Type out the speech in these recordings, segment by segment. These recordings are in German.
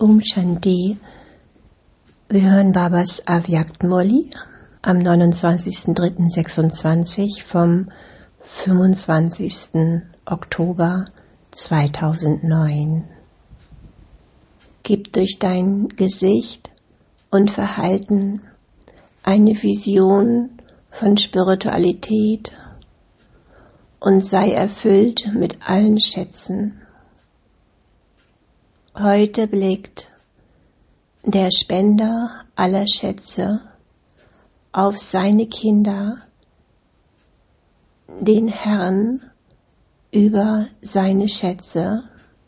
Om Shanti. Wir hören Babas Avyakt Murli am 29.03.26 vom 25. Oktober 2009. Gib durch dein Gesicht und Verhalten eine Vision von Spiritualität und sei erfüllt mit allen Schätzen. Heute blickt der Spender aller Schätze auf seine Kinder, den Herrn über seine Schätze.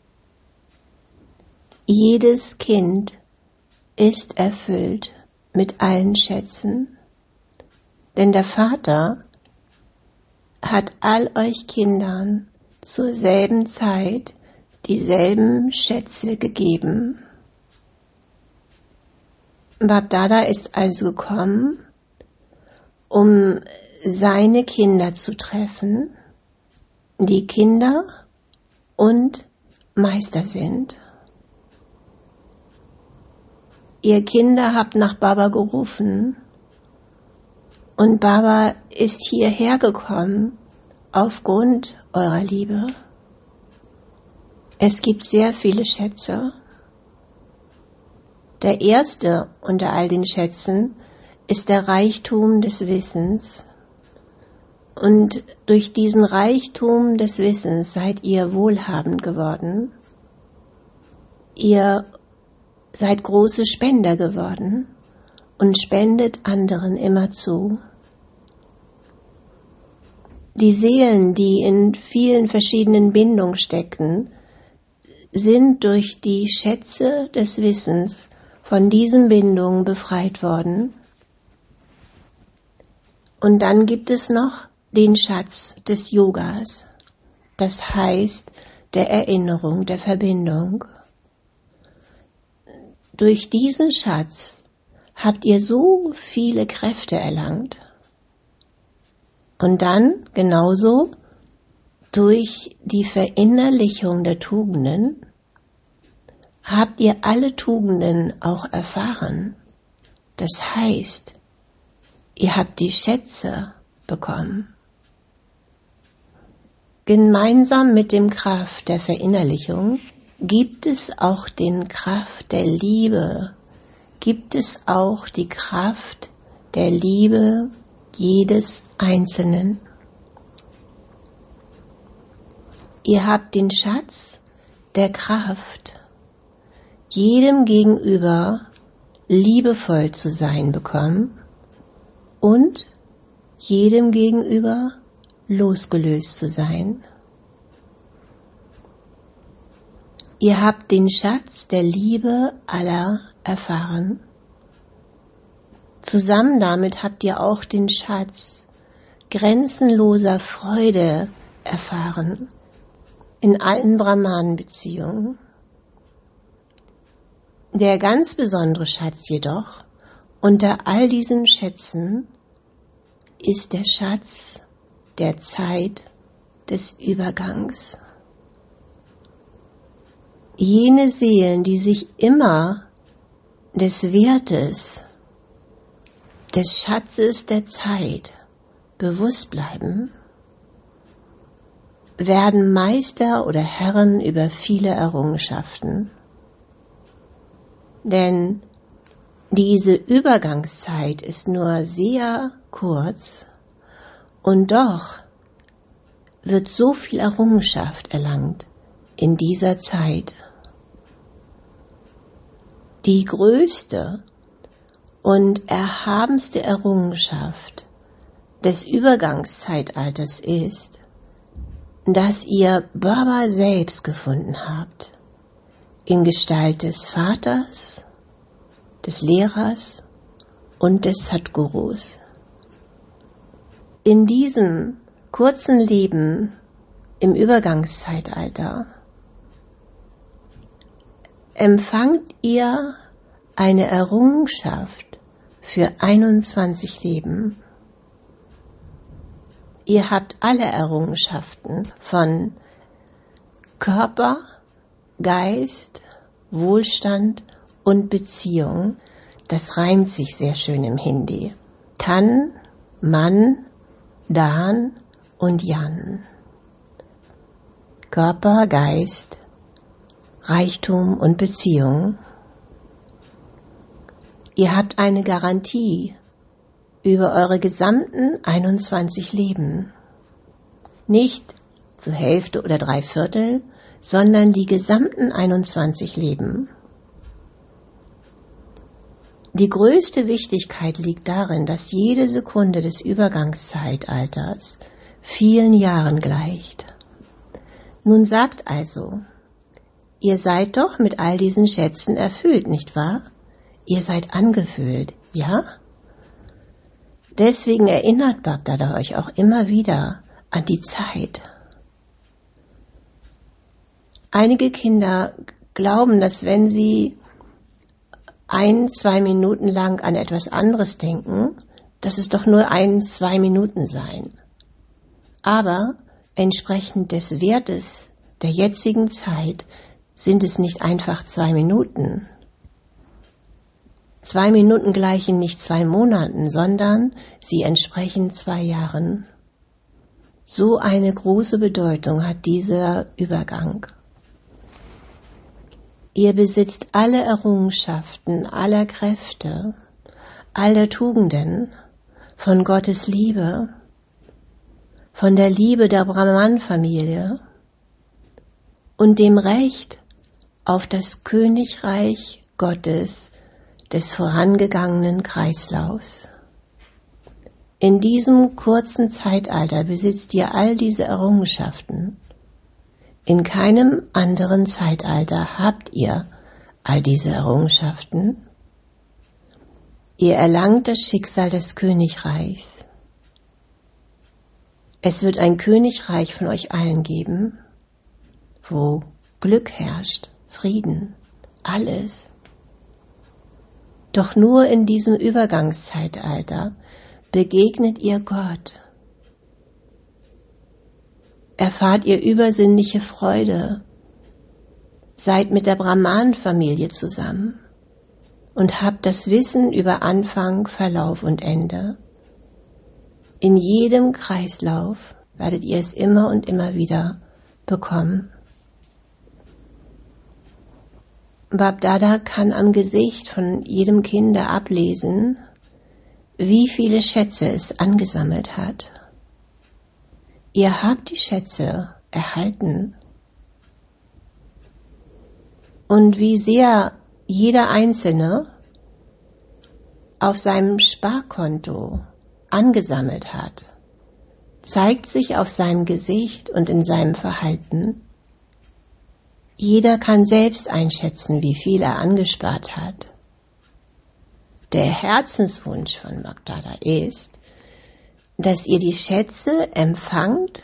Jedes Kind ist erfüllt mit allen Schätzen, denn der Vater hat all euch Kindern zur selben Zeit dieselben Schätze gegeben. Bab Dada ist also gekommen, um seine Kinder zu treffen, die Kinder und Meister sind. Ihr Kinder habt nach Baba gerufen und Baba ist hierher gekommen aufgrund eurer Liebe. Es gibt sehr viele Schätze. Der erste unter all den Schätzen ist der Reichtum des Wissens. Und durch diesen Reichtum des Wissens seid ihr wohlhabend geworden. Ihr seid große Spender geworden und spendet anderen immerzu. Die Seelen, die in vielen verschiedenen Bindungen steckten, sind durch die Schätze des Wissens von diesen Bindungen befreit worden. Und dann gibt es noch den Schatz des Yogas, das heißt der Erinnerung, der Verbindung. Durch diesen Schatz habt ihr so viele Kräfte erlangt. Und dann genauso durch die Verinnerlichung der Tugenden habt ihr alle Tugenden auch erfahren. Das heißt, ihr habt die Schätze bekommen. Gemeinsam mit dem Kraft der Verinnerlichung gibt es auch den Kraft der Liebe, gibt es auch die Kraft der Liebe jedes Einzelnen. Ihr habt den Schatz der Kraft, jedem gegenüber liebevoll zu sein bekommen und jedem gegenüber losgelöst zu sein. Ihr habt den Schatz der Liebe aller erfahren. Zusammen damit habt ihr auch den Schatz grenzenloser Freude erfahren in allen Brahman-Beziehungen. Der ganz besondere Schatz jedoch unter all diesen Schätzen ist der Schatz der Zeit des Übergangs. Jene Seelen, die sich immer des Wertes, des Schatzes der Zeit bewusst bleiben, werden Meister oder Herren über viele Errungenschaften. Denn diese Übergangszeit ist nur sehr kurz und doch wird so viel Errungenschaft erlangt in dieser Zeit. Die größte und erhabenste Errungenschaft des Übergangszeitalters ist, dass ihr Baba selbst gefunden habt, in Gestalt des Vaters, des Lehrers und des Sadgurus. In diesem kurzen Leben im Übergangszeitalter empfangt ihr eine Errungenschaft für 21 Leben. Ihr habt alle Errungenschaften von Körper, Geist, Wohlstand und Beziehung. Das reimt sich sehr schön im Hindi. Tan, Man, Dan und Yan. Körper, Geist, Reichtum und Beziehung. Ihr habt eine Garantie über eure gesamten 21 Leben. Nicht zur Hälfte oder 3/4, sondern die gesamten 21 Leben. Die größte Wichtigkeit liegt darin, dass jede Sekunde des Übergangszeitalters vielen Jahren gleicht. Nun sagt also, ihr seid doch mit all diesen Schätzen erfüllt, nicht wahr? Ihr seid angefüllt, ja? Deswegen erinnert Bagdada euch auch immer wieder an die Zeit. Einige Kinder glauben, dass wenn sie 1-2 Minuten lang an etwas anderes denken, dass es doch nur 1-2 Minuten seien. Aber entsprechend des Wertes der jetzigen Zeit sind es nicht einfach 2 Minuten. 2 Minuten gleichen nicht 2 Monaten, sondern sie entsprechen 2 Jahren. So eine große Bedeutung hat dieser Übergang. Ihr besitzt alle Errungenschaften, aller Kräfte, aller Tugenden von Gottes Liebe, von der Liebe der Brahman-Familie und dem Recht auf das Königreich Gottes des vorangegangenen Kreislaufs. In diesem kurzen Zeitalter besitzt ihr all diese Errungenschaften. In keinem anderen Zeitalter habt ihr all diese Errungenschaften. Ihr erlangt das Schicksal des Königreichs. Es wird ein Königreich von euch allen geben, wo Glück herrscht, Frieden, alles. Doch nur in diesem Übergangszeitalter begegnet ihr Gott. Erfahrt ihr übersinnliche Freude, seid mit der Brahman-Familie zusammen und habt das Wissen über Anfang, Verlauf und Ende. In jedem Kreislauf werdet ihr es immer und immer wieder bekommen. Bagdada kann am Gesicht von jedem Kinder ablesen, wie viele Schätze es angesammelt hat. Ihr habt die Schätze erhalten. Und wie sehr jeder Einzelne auf seinem Sparkonto angesammelt hat, zeigt sich auf seinem Gesicht und in seinem Verhalten. Jeder kann selbst einschätzen, wie viel er angespart hat. Der Herzenswunsch von Bagdada ist, dass ihr die Schätze empfangt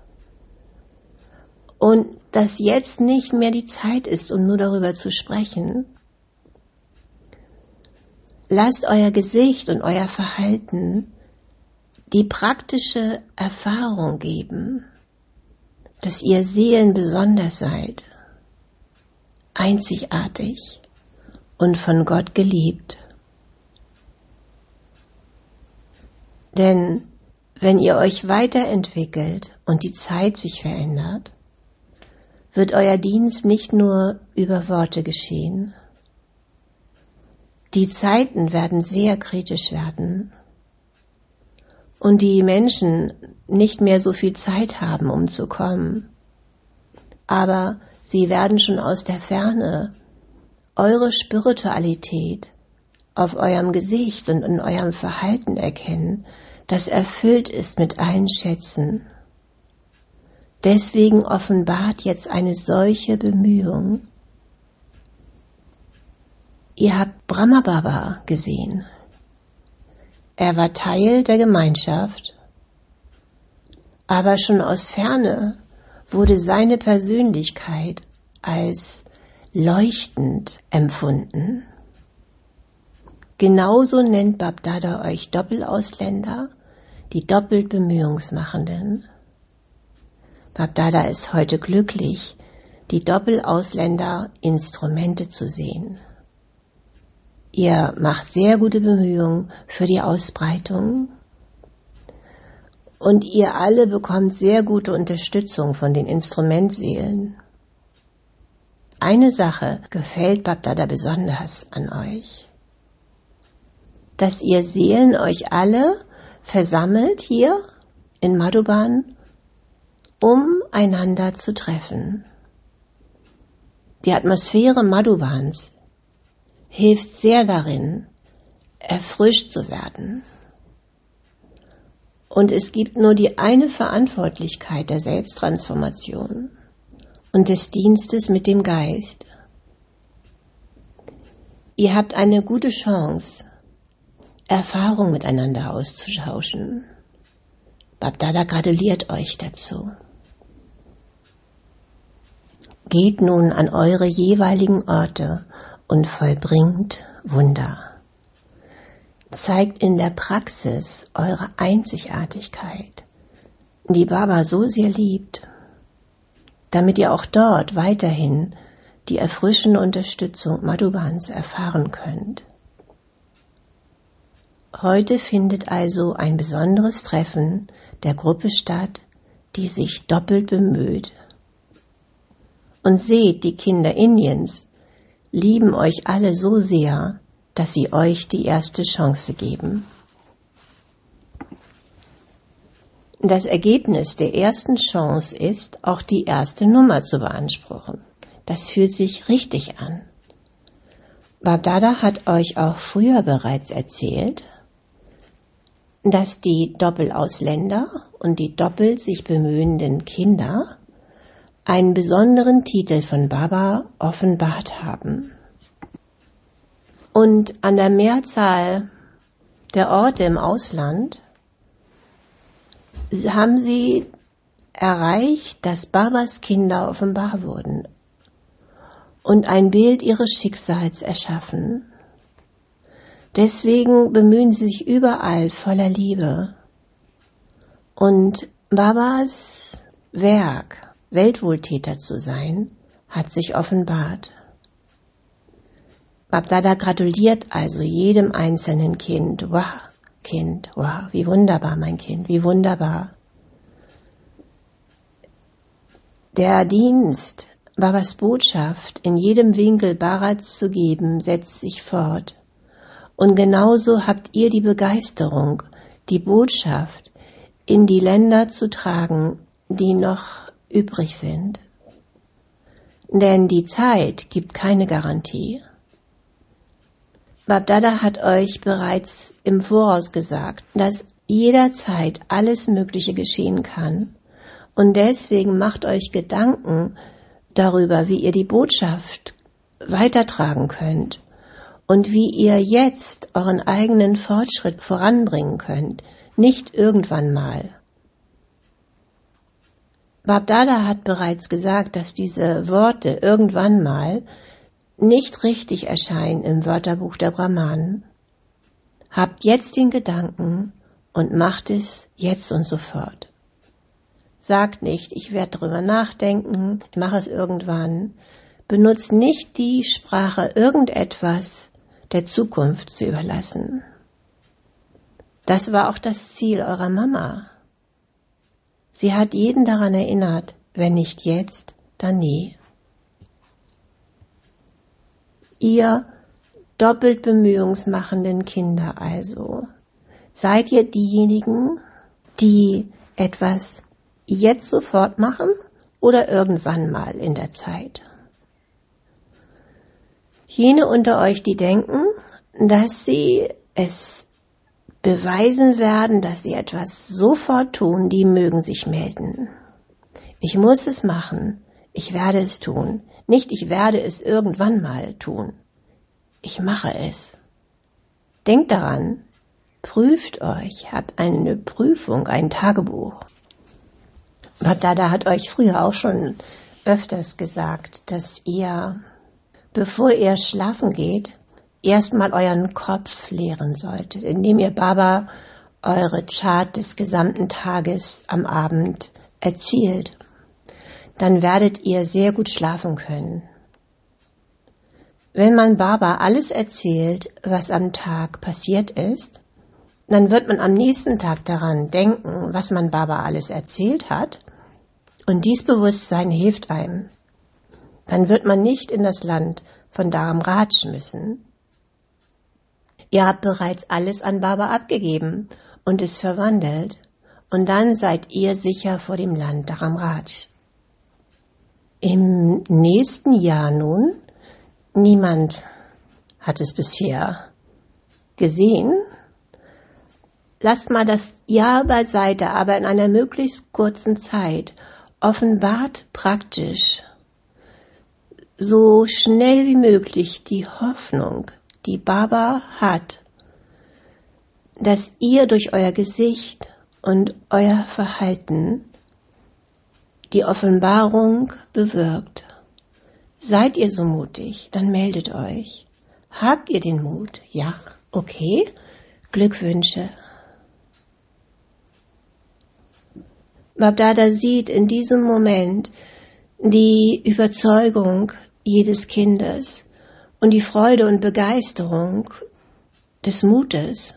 und dass jetzt nicht mehr die Zeit ist, um nur darüber zu sprechen. Lasst euer Gesicht und euer Verhalten die praktische Erfahrung geben, dass ihr Seelen besonders seid, einzigartig und von Gott geliebt. Denn wenn ihr euch weiterentwickelt und die Zeit sich verändert, wird euer Dienst nicht nur über Worte geschehen. Die Zeiten werden sehr kritisch werden und die Menschen nicht mehr so viel Zeit haben, um zu kommen. Aber sie werden schon aus der Ferne eure Spiritualität auf eurem Gesicht und in eurem Verhalten erkennen, das erfüllt ist mit allen Schätzen. Deswegen offenbart jetzt eine solche Bemühung. Ihr habt Brahma Baba gesehen. Er war Teil der Gemeinschaft, aber schon aus Ferne wurde seine Persönlichkeit als leuchtend empfunden. Genauso nennt Bagdada euch Doppelausländer, die doppelt Bemühungsmachenden. Bagdada ist heute glücklich, die Doppelausländer Instrumente zu sehen. Ihr macht sehr gute Bemühungen für die Ausbreitung und ihr alle bekommt sehr gute Unterstützung von den Instrumentseelen. Eine Sache gefällt BapDada besonders an euch, dass ihr Seelen euch alle versammelt hier in Madhuban, um einander zu treffen. Die Atmosphäre Madhubans hilft sehr darin, erfrischt zu werden. Und es gibt nur die eine Verantwortlichkeit der Selbsttransformation und des Dienstes mit dem Geist. Ihr habt eine gute Chance, Erfahrung miteinander auszutauschen. BapDada gratuliert euch dazu. Geht nun an eure jeweiligen Orte und vollbringt Wunder. Zeigt in der Praxis eure Einzigartigkeit, die Baba so sehr liebt, damit ihr auch dort weiterhin die erfrischende Unterstützung Madhubans erfahren könnt. Heute findet also ein besonderes Treffen der Gruppe statt, die sich doppelt bemüht. Und seht, die Kinder Indiens lieben euch alle so sehr, dass sie euch die erste Chance geben. Das Ergebnis der ersten Chance ist, auch die erste Nummer zu beanspruchen. Das fühlt sich richtig an. BapDada hat euch auch früher bereits erzählt, dass die Doppelausländer und die doppelt sich bemühenden Kinder einen besonderen Titel von Baba offenbart haben. Und an der Mehrzahl der Orte im Ausland haben sie erreicht, dass Babas Kinder offenbar wurden und ein Bild ihres Schicksals erschaffen. Deswegen bemühen sie sich überall voller Liebe. Und Babas Werk, Weltwohltäter zu sein, hat sich offenbart. BapDada gratuliert also jedem einzelnen Kind. Wow, wie wunderbar, mein Kind, wie wunderbar. Der Dienst, Babas Botschaft in jedem Winkel Bharats zu geben, setzt sich fort. Und genauso habt ihr die Begeisterung, die Botschaft in die Länder zu tragen, die noch übrig sind. Denn die Zeit gibt keine Garantie. BapDada hat euch bereits im Voraus gesagt, dass jederzeit alles Mögliche geschehen kann. Und deswegen macht euch Gedanken darüber, wie ihr die Botschaft weitertragen könnt und wie ihr jetzt euren eigenen Fortschritt voranbringen könnt, nicht irgendwann mal. BapDada hat bereits gesagt, dass diese Worte irgendwann mal nicht richtig erscheinen im Wörterbuch der Brahmanen. Habt jetzt den Gedanken und macht es jetzt und sofort. Sagt nicht, ich werde darüber nachdenken, ich mache es irgendwann. Benutzt nicht die Sprache, irgendetwas der Zukunft zu überlassen. Das war auch das Ziel eurer Mama. Sie hat jeden daran erinnert, wenn nicht jetzt, dann nie. Ihr doppelt bemühungsmachenden Kinder also, seid ihr diejenigen, die etwas jetzt sofort machen oder irgendwann mal in der Zeit? Jene unter euch, die denken, dass sie es beweisen werden, dass sie etwas sofort tun, die mögen sich melden. Ich muss es machen, ich werde es tun. Nicht, ich werde es irgendwann mal tun. Ich mache es. Denkt daran, prüft euch, habt eine Prüfung, ein Tagebuch. BapDada hat euch früher auch schon öfters gesagt, dass ihr, bevor ihr schlafen geht, erstmal euren Kopf leeren solltet, indem ihr Baba eure Chart des gesamten Tages am Abend erzählt. dann werdet ihr sehr gut schlafen können. Wenn man Baba alles erzählt, was am Tag passiert ist, dann wird man am nächsten Tag daran denken, was man Baba alles erzählt hat, und dies Bewusstsein hilft einem. Dann wird man nicht in das Land von Dharam Raj müssen. Ihr habt bereits alles an Baba abgegeben und es verwandelt, und dann seid ihr sicher vor dem Land Dharam Raj. Im nächsten Jahr nun, niemand hat es bisher gesehen, lasst mal das Jahr beiseite, aber in einer möglichst kurzen Zeit offenbart praktisch so schnell wie möglich die Hoffnung, die Baba hat, dass ihr durch euer Gesicht und euer Verhalten die Offenbarung bewirkt. Seid ihr so mutig, dann meldet euch. Habt ihr den Mut? Ja, okay. Glückwünsche. Babdada sieht in diesem Moment die Überzeugung jedes Kindes und die Freude und Begeisterung des Mutes.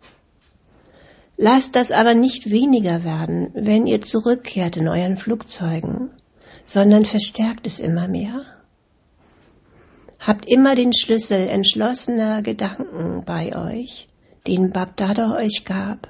Lasst das aber nicht weniger werden, wenn ihr zurückkehrt in euren Flugzeugen, sondern verstärkt es immer mehr. Habt immer den Schlüssel entschlossener Gedanken bei euch, den Babdada euch gab.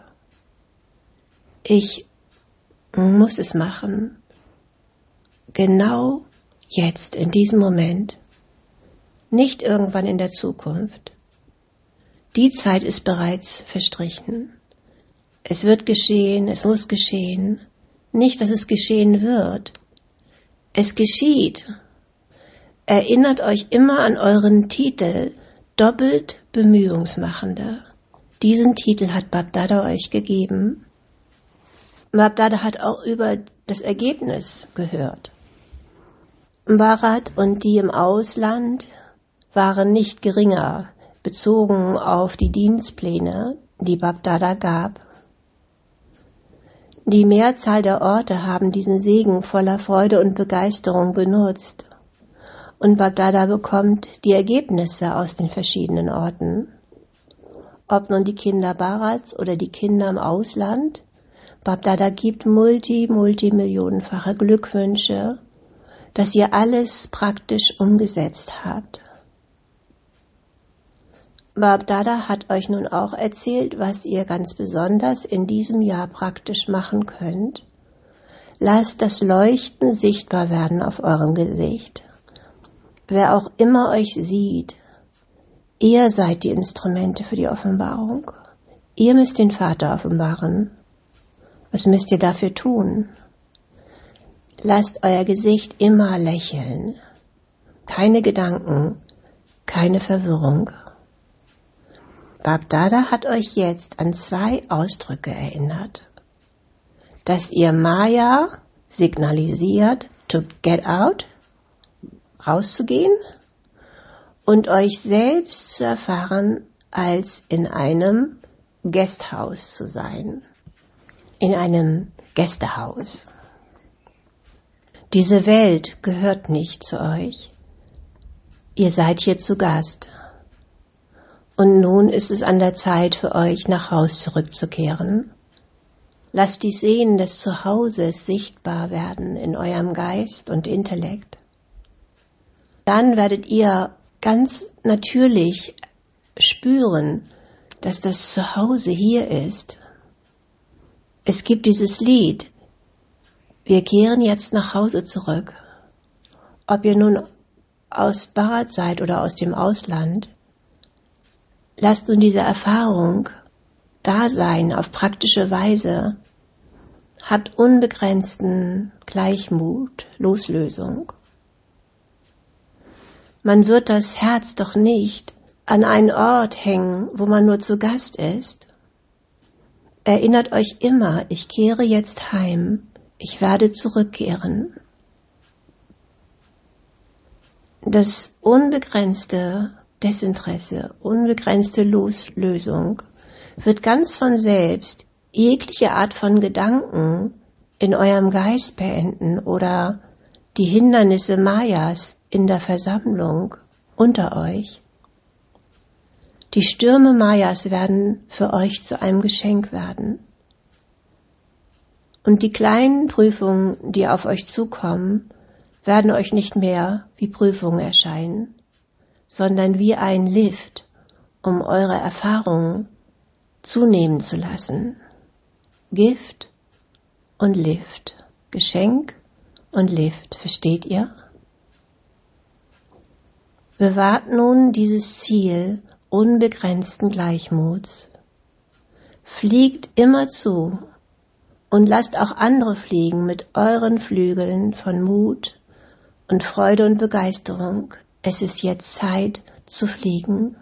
Ich muss es machen. Genau jetzt, in diesem Moment. Nicht irgendwann in der Zukunft. Die Zeit ist bereits verstrichen. Es wird geschehen, es muss geschehen. Nicht, dass es geschehen wird. Es geschieht. Erinnert euch immer an euren Titel, doppelt Bemühungsmachende. Diesen Titel hat Babdada euch gegeben. Babdada hat auch über das Ergebnis gehört. Bharat und die im Ausland waren nicht geringer, bezogen auf die Dienstpläne, die Babdada gab. Die Mehrzahl der Orte haben diesen Segen voller Freude und Begeisterung genutzt. Und Babdada bekommt die Ergebnisse aus den verschiedenen Orten. Ob nun die Kinder Bharats oder die Kinder im Ausland, Babdada gibt multimillionenfache Glückwünsche, dass ihr alles praktisch umgesetzt habt. Babdada hat euch nun auch erzählt, was ihr ganz besonders in diesem Jahr praktisch machen könnt. Lasst das Leuchten sichtbar werden auf eurem Gesicht. Wer auch immer euch sieht, ihr seid die Instrumente für die Offenbarung. Ihr müsst den Vater offenbaren. Was müsst ihr dafür tun? Lasst euer Gesicht immer lächeln. Keine Gedanken, keine Verwirrung. Babdada hat euch jetzt an 2 Ausdrücke erinnert. Dass ihr Maya signalisiert, to get out, rauszugehen, und euch selbst zu erfahren, als in einem Gasthaus zu sein. In einem Gästehaus. Diese Welt gehört nicht zu euch. Ihr seid hier zu Gast. Und nun ist es an der Zeit für euch, nach Haus zurückzukehren. Lasst die Sehnen des Zuhauses sichtbar werden in eurem Geist und Intellekt. Dann werdet ihr ganz natürlich spüren, dass das Zuhause hier ist. Es gibt dieses Lied, wir kehren jetzt nach Hause zurück. Ob ihr nun aus Bharat seid oder aus dem Ausland, lasst nun diese Erfahrung da sein auf praktische Weise. Habt unbegrenzten Gleichmut, Loslösung. Man wird das Herz doch nicht an einen Ort hängen, wo man nur zu Gast ist. Erinnert euch immer, ich kehre jetzt heim, ich werde zurückkehren. Das unbegrenzte Desinteresse, unbegrenzte Loslösung wird ganz von selbst jegliche Art von Gedanken in eurem Geist beenden oder die Hindernisse Mayas in der Versammlung unter euch. Die Stürme Mayas werden für euch zu einem Geschenk werden. Und die kleinen Prüfungen, die auf euch zukommen, werden euch nicht mehr wie Prüfungen erscheinen, sondern wie ein Lift, um eure Erfahrungen zunehmen zu lassen. Gift und Lift, Geschenk und Lift, versteht ihr? Bewahrt nun dieses Ziel unbegrenzten Gleichmuts. Fliegt immer zu und lasst auch andere fliegen mit euren Flügeln von Mut und Freude und Begeisterung. Es ist jetzt Zeit zu fliegen.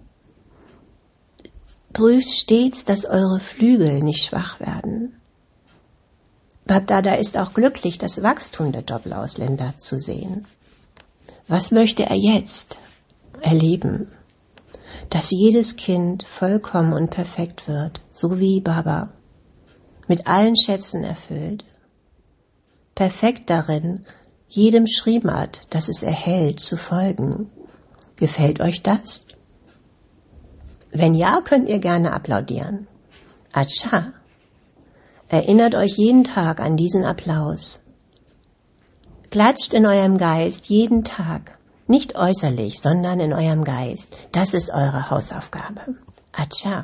Prüft stets, dass eure Flügel nicht schwach werden. Bapdada ist auch glücklich, das Wachstum der Doppelausländer zu sehen. Was möchte er jetzt erleben? Dass jedes Kind vollkommen und perfekt wird, so wie Baba, mit allen Schätzen erfüllt, perfekt darin, jedem Srimad, das es erhält, zu folgen. Gefällt euch das? Wenn ja, könnt ihr gerne applaudieren. Acha, erinnert euch jeden Tag an diesen Applaus. Klatscht in eurem Geist jeden Tag, nicht äußerlich, sondern in eurem Geist. Das ist eure Hausaufgabe. Acha.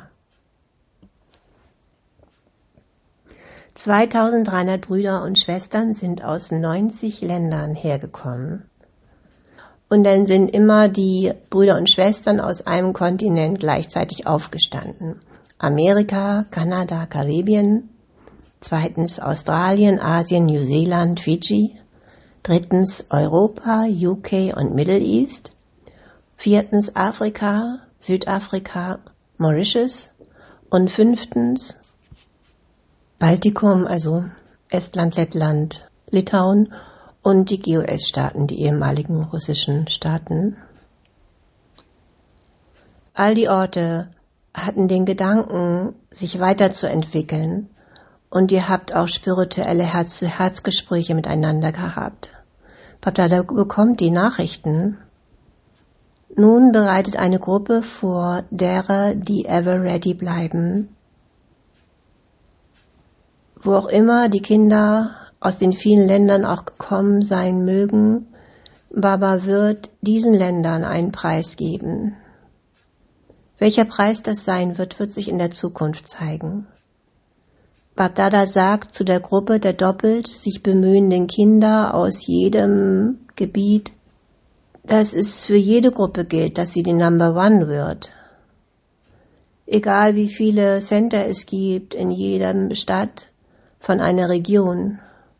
2300 Brüder und Schwestern sind aus 90 Ländern hergekommen. Und dann sind immer die Brüder und Schwestern aus einem Kontinent gleichzeitig aufgestanden. Amerika, Kanada, Karibien, zweitens Australien, Asien, Neuseeland, Fidschi, drittens Europa, UK und Middle East, viertens Afrika, Südafrika, Mauritius und fünftens Baltikum, also Estland, Lettland, Litauen und die GOS-Staaten, die ehemaligen russischen Staaten. All die Orte hatten den Gedanken, sich weiterzuentwickeln, und ihr habt auch spirituelle Herz-zu-Herz-Gespräche miteinander gehabt. Bapdada bekommt die Nachrichten. Nun bereitet eine Gruppe vor derer, die ever ready bleiben. Wo auch immer die Kinder aus den vielen Ländern auch gekommen sein mögen, Baba wird diesen Ländern einen Preis geben. Welcher Preis das sein wird, wird sich in der Zukunft zeigen. Bapdada sagt zu der Gruppe der doppelt sich bemühenden Kinder aus jedem Gebiet, dass es für jede Gruppe gilt, dass sie die Number One wird. Egal wie viele Center es gibt in jeder Stadt von einer Region.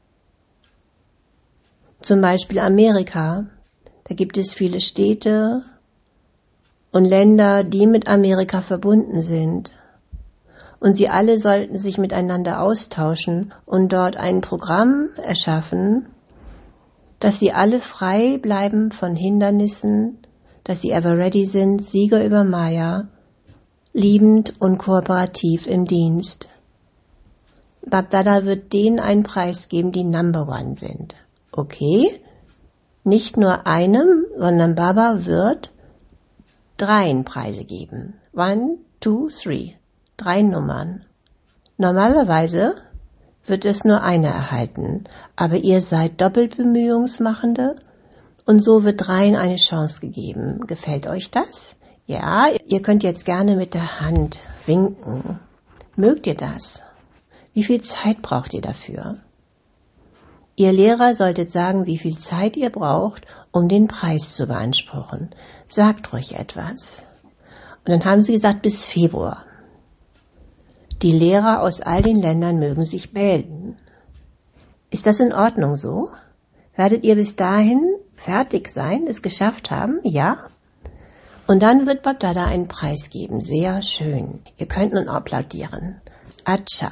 Zum Beispiel Amerika, da gibt es viele Städte und Länder, die mit Amerika verbunden sind. Und sie alle sollten sich miteinander austauschen und dort ein Programm erschaffen, dass sie alle frei bleiben von Hindernissen, dass sie ever ready sind, Sieger über Maya, liebend und kooperativ im Dienst. Bapdada wird denen einen Preis geben, die Number One sind. Okay? Nicht nur einem, sondern Baba wird 3 Preise geben. 1, 2, 3. 3 Nummern. Normalerweise wird es nur eine erhalten, aber ihr seid doppelt Bemühungsmachende und so wird 3 eine Chance gegeben. Gefällt euch das? Ja, ihr könnt jetzt gerne mit der Hand winken. Mögt ihr das? Wie viel Zeit braucht ihr dafür? Ihr Lehrer solltet sagen, wie viel Zeit ihr braucht, um den Preis zu beanspruchen. Sagt ruhig etwas. Und dann haben sie gesagt, bis Februar. Die Lehrer aus all den Ländern mögen sich melden. Ist das in Ordnung so? Werdet ihr bis dahin fertig sein, es geschafft haben? Ja? Und dann wird Bapdada einen Preis geben. Sehr schön. Ihr könnt nun applaudieren. Acha.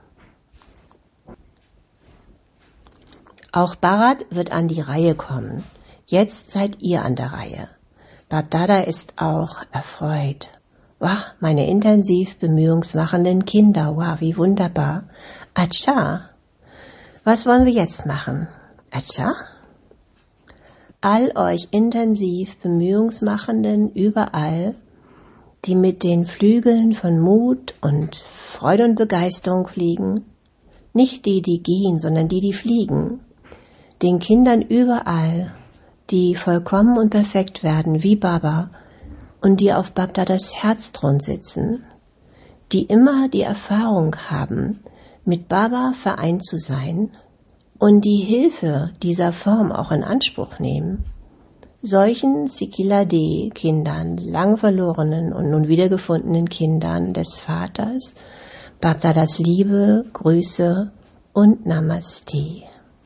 Auch Bharat wird an die Reihe kommen. Jetzt seid ihr an der Reihe. Bapdada ist auch erfreut. Wow, meine intensiv bemühungsmachenden Kinder, wow, wie wunderbar. Acha, was wollen wir jetzt machen? Acha, all euch intensiv Bemühungsmachenden überall, die mit den Flügeln von Mut und Freude und Begeisterung fliegen, nicht die, die gehen, sondern die, die fliegen, den Kindern überall, die vollkommen und perfekt werden, wie Baba, und die auf Babdadas Herzthron sitzen, die immer die Erfahrung haben, mit Baba vereint zu sein und die Hilfe dieser Form auch in Anspruch nehmen, solchen Sikila-D-Kindern, lang verlorenen und nun wiedergefundenen Kindern des Vaters, Babdadas Liebe, Grüße und Namaste.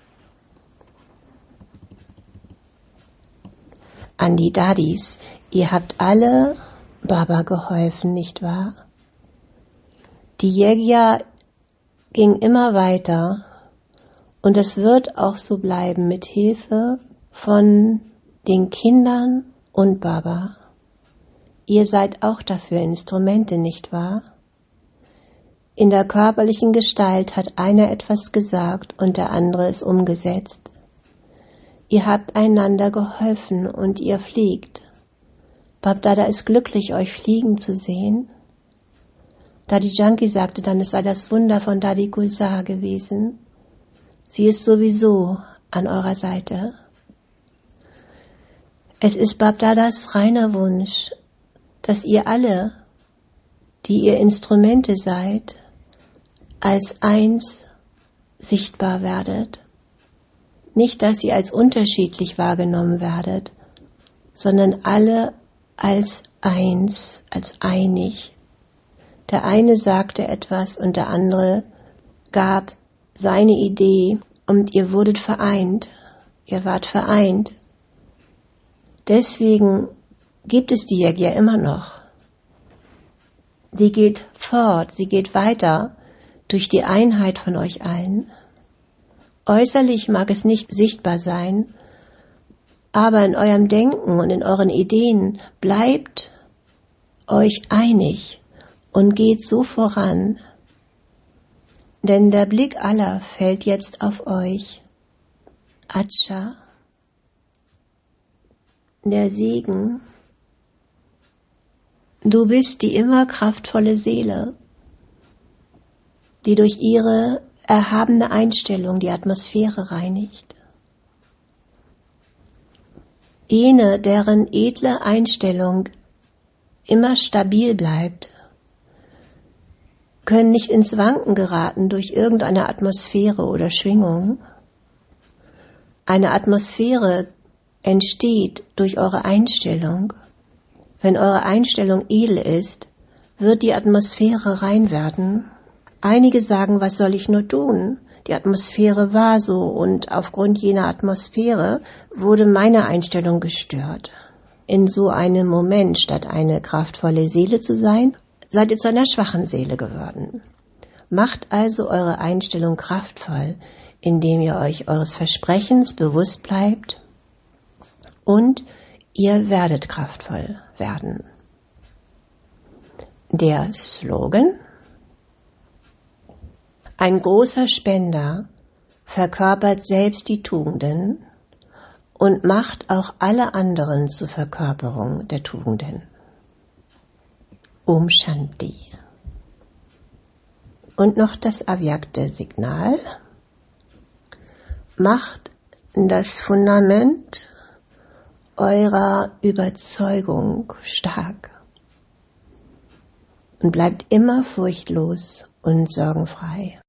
An die Dadis, ihr habt alle Baba geholfen, nicht wahr? Die Yagya ging immer weiter und es wird auch so bleiben mit Hilfe von den Kindern und Baba. Ihr seid auch dafür Instrumente, nicht wahr? In der körperlichen Gestalt hat einer etwas gesagt und der andere es umgesetzt. Ihr habt einander geholfen und ihr fliegt. Babdada ist glücklich, euch fliegen zu sehen. Dadi Janki sagte dann, es sei das Wunder von Dadi Gulzar gewesen. Sie ist sowieso an eurer Seite. Es ist Babdadas reiner Wunsch, dass ihr alle, die ihr Instrumente seid, als eins sichtbar werdet. Nicht, dass ihr als unterschiedlich wahrgenommen werdet, sondern alle als eins, als einig. Der eine sagte etwas und der andere gab seine Idee und ihr wurdet vereint. Ihr wart vereint. Deswegen gibt es die Yagya immer noch. Die geht fort, sie geht weiter durch die Einheit von euch allen. Äußerlich mag es nicht sichtbar sein, aber in eurem Denken und in euren Ideen bleibt euch einig und geht so voran, denn der Blick aller fällt jetzt auf euch. Acha, der Segen. Du bist die immer kraftvolle Seele, die durch ihre erhabene Einstellung die Atmosphäre reinigt. Jene, deren edle Einstellung immer stabil bleibt, können nicht ins Wanken geraten durch irgendeine Atmosphäre oder Schwingung. Eine Atmosphäre entsteht durch eure Einstellung. Wenn eure Einstellung edel ist, wird die Atmosphäre rein werden. Einige sagen, was soll ich nur tun? Die Atmosphäre war so und aufgrund jener Atmosphäre wurde meine Einstellung gestört. In so einem Moment, statt eine kraftvolle Seele zu sein, seid ihr zu einer schwachen Seele geworden. Macht also eure Einstellung kraftvoll, indem ihr euch eures Versprechens bewusst bleibt und ihr werdet kraftvoll werden. Der Slogan: Ein großer Spender verkörpert selbst die Tugenden und macht auch alle anderen zur Verkörperung der Tugenden. Om Shanti. Und noch das avyakte Signal. Macht das Fundament eurer Überzeugung stark und bleibt immer furchtlos und sorgenfrei.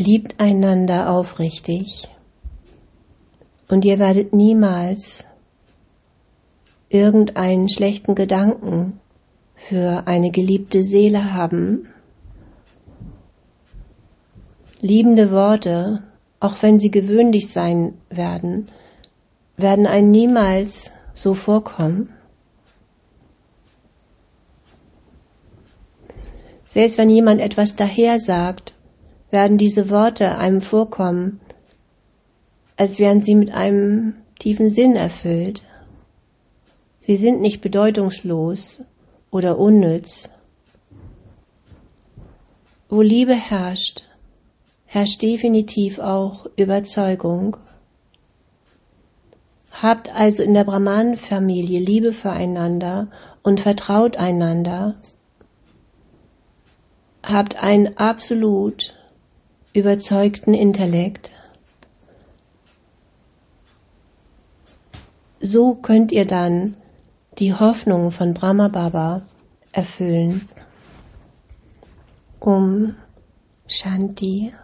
Liebt einander aufrichtig und ihr werdet niemals irgendeinen schlechten Gedanken für eine geliebte Seele haben. Liebende Worte, auch wenn sie gewöhnlich sein werden, werden einem niemals so vorkommen. Selbst wenn jemand etwas daher sagt, werden diese Worte einem vorkommen, als wären sie mit einem tiefen Sinn erfüllt. Sie sind nicht bedeutungslos oder unnütz. Wo Liebe herrscht, herrscht definitiv auch Überzeugung. Habt also in der Brahman-Familie Liebe füreinander und vertraut einander. Habt einen absolut überzeugten Intellekt. So könnt ihr dann die Hoffnung von Brahma Baba erfüllen. Om Shanti.